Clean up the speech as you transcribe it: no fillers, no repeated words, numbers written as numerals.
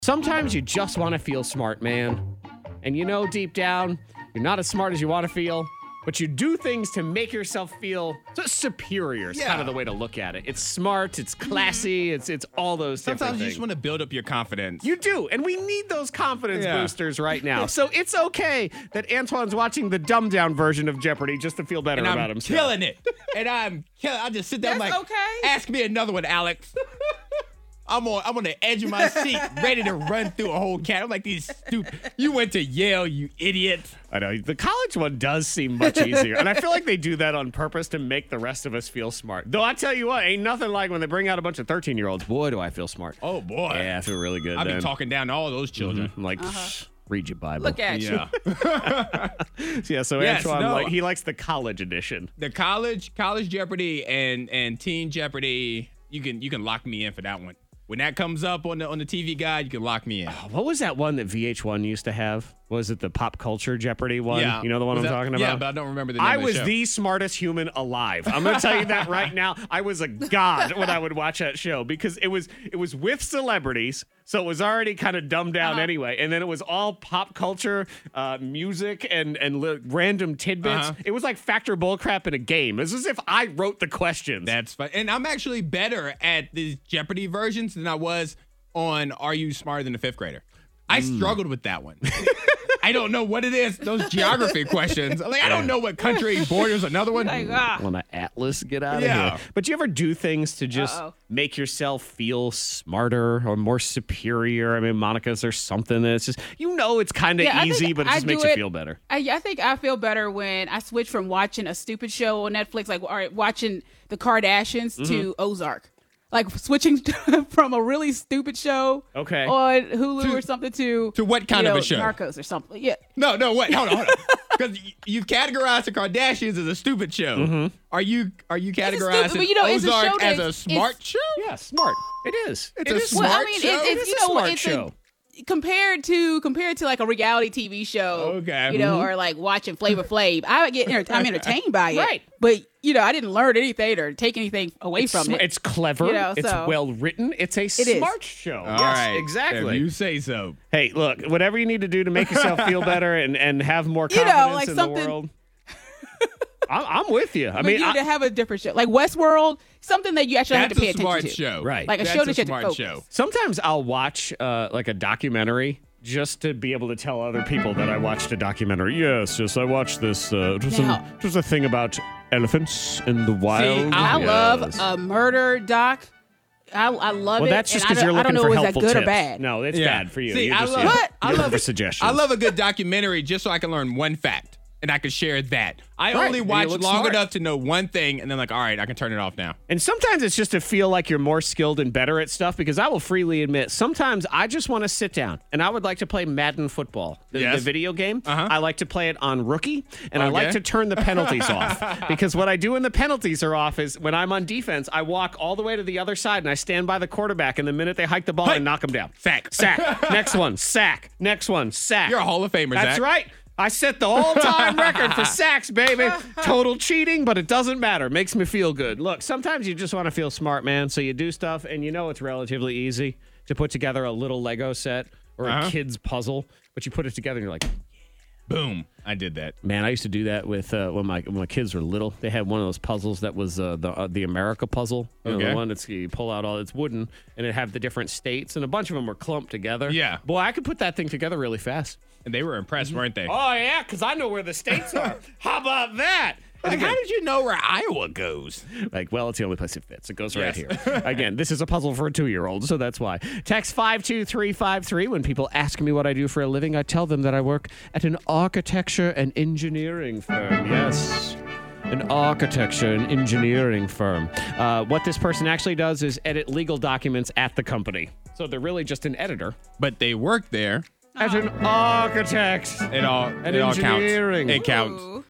Sometimes you just want to feel smart, man. And you know deep down, you're not as smart as you want to feel, but you do things to make yourself feel superior. It's kind of the way to look at it. It's smart, it's classy, it's all those different things. Sometimes you just want to build up your confidence. You do, and we need those confidence boosters right now. So it's okay that Antoine's watching the dumbed down version of Jeopardy just to feel better about himself. Killing it. And I'll just sit there That's like, okay. Ask me another one, Alex. I'm on the edge of my seat, ready to run through a whole cat. I'm like, these stupid. You went to Yale, you idiot. I know. The college one does seem much easier. And I feel like they do that on purpose to make the rest of us feel smart. Though I tell you what, ain't nothing like when they bring out a bunch of 13-years. Boy, do I feel smart. Oh, boy. Yeah, I feel really good. I've been talking down to all those children. I'm like, read your Bible. Look at you. Yeah, so Yes, Antoine, no. he likes the college edition. The college Jeopardy and teen Jeopardy, you can lock me in for that one. When that comes up on the TV guide, you can lock me in. What was that one that VH1 used to have? Was it the pop culture Jeopardy one? Yeah. You know the one I'm talking about? Yeah, but I don't remember the name I of the was show. the smartest human alive. I'm going to tell you that right now. I was a god when I would watch that show because it was with celebrities, so it was already kind of dumbed down anyway. And then it was all pop culture, music, and random tidbits. It was like factor bullcrap in a game. It was as if I wrote the questions. That's fine. And I'm actually better at the Jeopardy versions than I was on Are You Smarter Than a Fifth Grader? I struggled with that one. I don't know what it is. Those geography questions. Like, I don't know what country borders another one. Like, On the Atlas, get out of here. But you ever do things to just make yourself feel smarter or more superior? I mean, Monica's there's something that's just, it's kind of easy, but it just makes you feel better. I think I feel better when I switch from watching a stupid show on Netflix, like watching the Kardashians, to Ozark. Like switching from a really stupid show on Hulu or something to what kind of a show? Narcos or something. Yeah. No, wait, hold on. Because you've categorized the Kardashians as a stupid show. Are you categorizing Ozark as a smart show? Yeah, smart. It is. It's a smart show. It's a smart show. Compared to like a reality TV show, or like watching Flavor Flav, I'm entertained by it. Right. But I didn't learn anything or take anything away from it. It's clever. It's well written. It's a smart show. All right. Exactly. If you say so. Hey, look, whatever you need to do to make yourself feel better and have more confidence like in something- the world. I'm with you. I mean, mean, to have a different show like Westworld, something that you actually have to pay attention to. That's a smart show. Right. Like a That's show that you have to smart focus. show. sometimes I'll watch like a documentary just to be able to tell other people that I watched a documentary. Yes, I watched this. It was a thing about elephants in the wild. I love a murder doc. I love it. Well, that's just and because you're I don't looking know for is that helpful good tips. or bad. No, it's bad for you. See, You're I just, love- you're I looking love for it. suggestions. I love a good documentary just so I can learn one fact and I can share that. I Right, only and watch you look long smart. enough to know one thing and then like, all right, I can turn it off now. And sometimes it's just to feel like you're more skilled and better at stuff because I will freely admit, sometimes I just want to sit down and I would like to play Madden football, the video game. I like to play it on rookie and I like to turn the penalties off because what I do when the penalties are off is when I'm on defense, I walk all the way to the other side and I stand by the quarterback and the minute they hike the ball, I knock them down. Sack. Next one, sack. Next one, sack. You're a Hall of Famer, That's Zach. right. I set the all-time record for sacks, baby. Total cheating, but it doesn't matter. Makes me feel good. Look, sometimes you just want to feel smart, man. So you do stuff, and it's relatively easy to put together a little Lego set or a kid's puzzle. But you put it together, and you're like, boom. I did that. man, I used to do that with when my kids were little. They had one of those puzzles that was the America puzzle. The one that's you pull out it's wooden, and it have the different states, and a bunch of them were clumped together. Yeah. Boy, I could put that thing together really fast. And they were impressed, weren't they? Oh, yeah, because I know where the states are. How about that? Like, how did you know where Iowa goes? Like, well, it's the only place it fits. It goes right here. Again, this is a puzzle for a 2-year-old, so that's why. Text 52353. When people ask me what I do for a living, I tell them that I work at an architecture and engineering firm. Yes. An architecture and engineering firm. What this person actually does is edit legal documents at the company. So they're really just an editor. But they work there. As an architect. It all counts. engineering. It counts. Ooh.